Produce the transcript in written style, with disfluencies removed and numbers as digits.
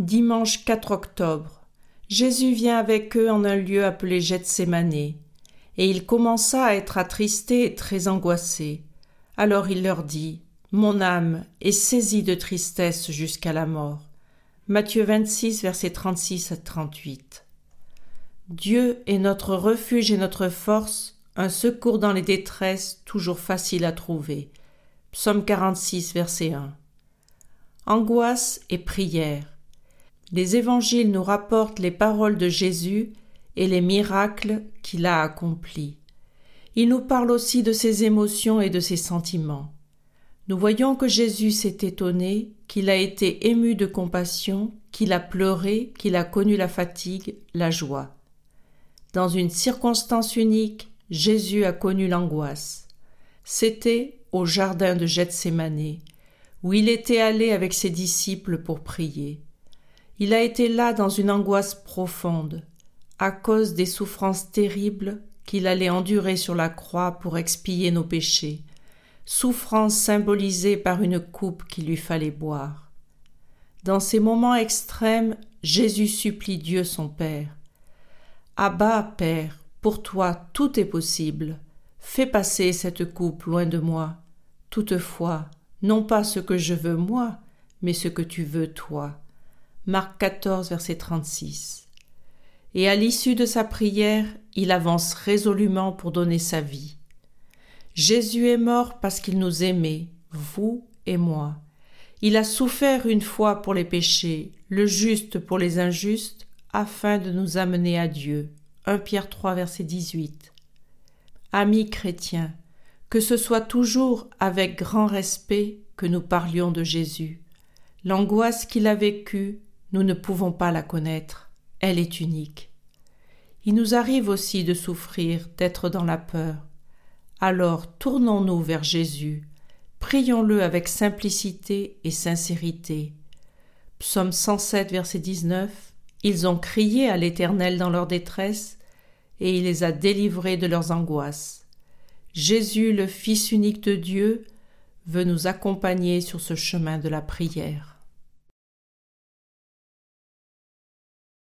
Dimanche 4 octobre. Jésus vient avec eux en un lieu appelé Gethsémane, et il commença à être attristé et très angoissé. Alors il leur dit : « Mon âme est saisie de tristesse jusqu'à la mort. » Matthieu 26, versets 36 à 38. Dieu est notre refuge et notre force, un secours dans les détresses, toujours facile à trouver. Psaume 46, verset 1. Angoisse et prière. Les évangiles nous rapportent les paroles de Jésus et les miracles qu'il a accomplis. Il nous parle aussi de ses émotions et de ses sentiments. Nous voyons que Jésus s'est étonné, qu'il a été ému de compassion, qu'il a pleuré, qu'il a connu la fatigue, la joie. Dans une circonstance unique, Jésus a connu l'angoisse. C'était au jardin de Gethsémane, où il était allé avec ses disciples pour prier. Il a été là dans une angoisse profonde, à cause des souffrances terribles qu'il allait endurer sur la croix pour expier nos péchés, souffrances symbolisées par une coupe qu'il lui fallait boire. Dans ces moments extrêmes, Jésus supplie Dieu son Père. « Abba, Père, pour toi tout est possible. Fais passer cette coupe loin de moi. Toutefois, non pas ce que je veux moi, mais ce que tu veux toi. » Marc 14, verset 36. Et à l'issue de sa prière, il avance résolument pour donner sa vie. Jésus est mort parce qu'il nous aimait, vous et moi. Il a souffert une fois pour les péchés, le juste pour les injustes, afin de nous amener à Dieu. 1 Pierre 3, verset 18. Amis chrétiens, que ce soit toujours avec grand respect que nous parlions de Jésus. L'angoisse qu'il a vécue, nous ne pouvons pas la connaître, elle est unique. Il nous arrive aussi de souffrir, d'être dans la peur. Alors tournons-nous vers Jésus, prions-le avec simplicité et sincérité. Psaume 107, verset 19. Ils ont crié à l'Éternel dans leur détresse, et il les a délivrés de leurs angoisses. Jésus, le Fils unique de Dieu, veut nous accompagner sur ce chemin de la prière.